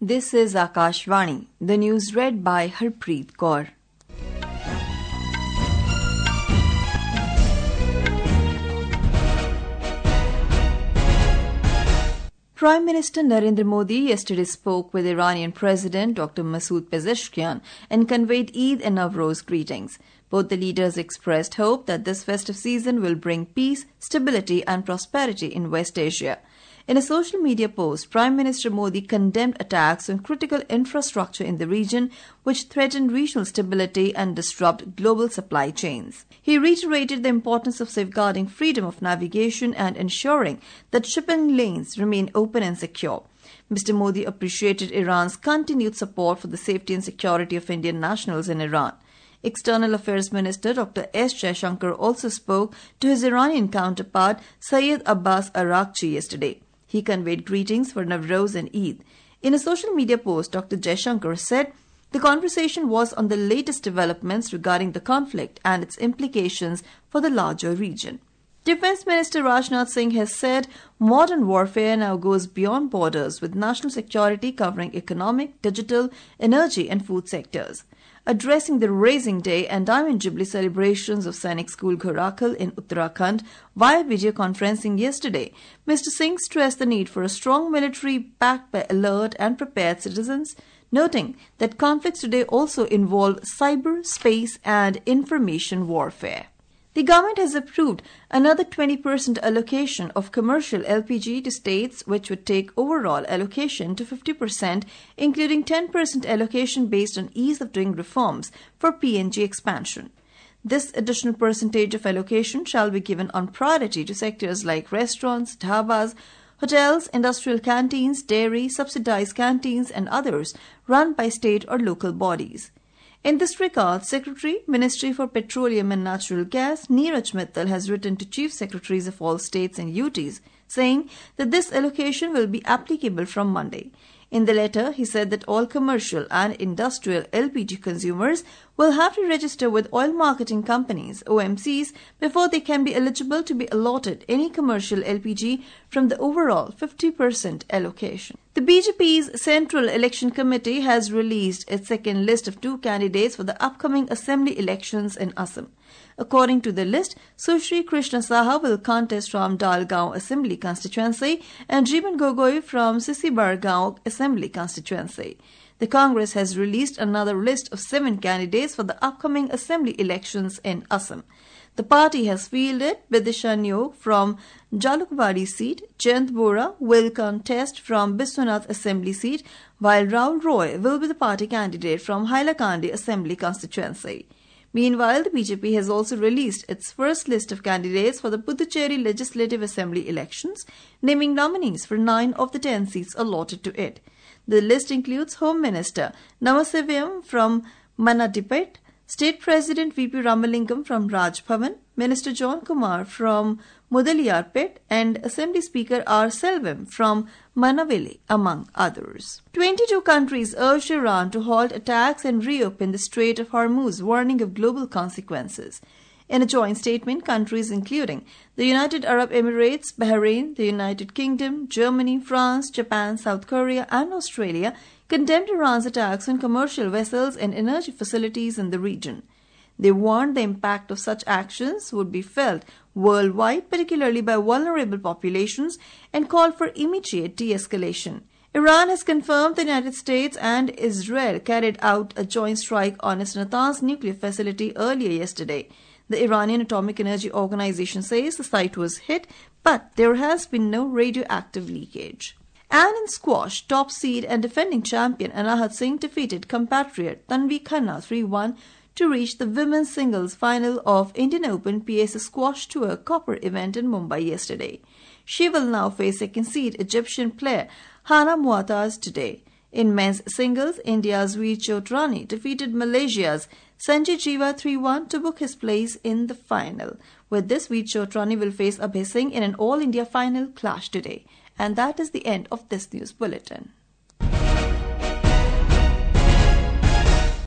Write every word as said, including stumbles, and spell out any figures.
This is Akashvani, the news read by Harpreet Kaur. Prime Minister Narendra Modi yesterday spoke with Iranian President Doctor Masoud Pezeshkian and conveyed Eid and Nowruz greetings. Both the leaders expressed hope that this festive season will bring peace, stability and prosperity in West Asia. In a social media post, Prime Minister Modi condemned attacks on critical infrastructure in the region which threaten regional stability and disrupt global supply chains. He reiterated the importance of safeguarding freedom of navigation and ensuring that shipping lanes remain open and secure. Mister Modi appreciated Iran's continued support for the safety and security of Indian nationals in Iran. External Affairs Minister Doctor S. Jaishankar also spoke to his Iranian counterpart Syed Abbas Araghchi yesterday. He conveyed greetings for Nowruz and Eid. In a social media post, Doctor Jaishankar said, the conversation was on the latest developments regarding the conflict and its implications for the larger region. Defence Minister Rajnath Singh has said modern warfare now goes beyond borders, with national security covering economic, digital, energy and food sectors. Addressing the Raising Day and Diamond Jubilee celebrations of Sainik School Ghorakal in Uttarakhand via video conferencing yesterday, Mister Singh stressed the need for a strong military backed by alert and prepared citizens, noting that conflicts today also involve cyber, space and information warfare. The government has approved another twenty percent allocation of commercial L P G to states, which would take overall allocation to fifty percent, including ten percent allocation based on ease of doing reforms for P N G expansion. This additional percentage of allocation shall be given on priority to sectors like restaurants, dhabas, hotels, industrial canteens, dairy, subsidized canteens and others run by state or local bodies. In this regard, Secretary, Ministry for Petroleum and Natural Gas, Neeraj Mittal has written to Chief Secretaries of all states and U Ts, saying that this allocation will be applicable from Monday. In the letter, he said that all commercial and industrial L P G consumers will have to register with oil marketing companies, O M Cs, before they can be eligible to be allotted any commercial L P G from the overall fifty percent allocation. The B J P's Central Election Committee has released its second list of two candidates for the upcoming assembly elections in Assam. According to the list, Sushri Krishna Saha will contest from Dalgaon Assembly Constituency and Jeevan Gogoi from Sisibargaon Assembly Constituency. The Congress has released another list of seven candidates for the upcoming assembly elections in Assam. The party has fielded Bidisha Nyog from Jalukbari seat, Jayant Bora will contest from Biswanath Assembly seat, while Rahul Roy will be the party candidate from Hailakandi Assembly Constituency. Meanwhile, the B J P has also released its first list of candidates for the Puducherry Legislative Assembly elections, naming nominees for nine of the ten seats allotted to it. The list includes Home Minister Namasivayam from Manadipet, State President V P Ramalingam from Raj Bhavan, Minister John Kumar from Mudaliyarpet and Assembly Speaker R. Selvam from Manaveli, among others. twenty-two countries urged Iran to halt attacks and reopen the Strait of Hormuz, warning of global consequences. In a joint statement, countries including the United Arab Emirates, Bahrain, the United Kingdom, Germany, France, Japan, South Korea and Australia condemned Iran's attacks on commercial vessels and energy facilities in the region. They warned the impact of such actions would be felt worldwide, particularly by vulnerable populations, and called for immediate de-escalation. Iran has confirmed the United States and Israel carried out a joint strike on its Natanz nuclear facility earlier yesterday. The Iranian Atomic Energy Organization says the site was hit, but there has been no radioactive leakage. And in squash, top seed and defending champion Anahat Singh defeated compatriot Tanvi Khanna three one to reach the women's singles final of Indian Open P S A Squash Tour Copper event in Mumbai yesterday. She will now face second seed Egyptian player Hana Muataz today. In men's singles, India's Veer Chotrani defeated Malaysia's Sanjay Jiva three one to book his place in the final. With this, Veer Chotrani will face Abhay Singh in an All India final clash today. And that is the end of this news bulletin.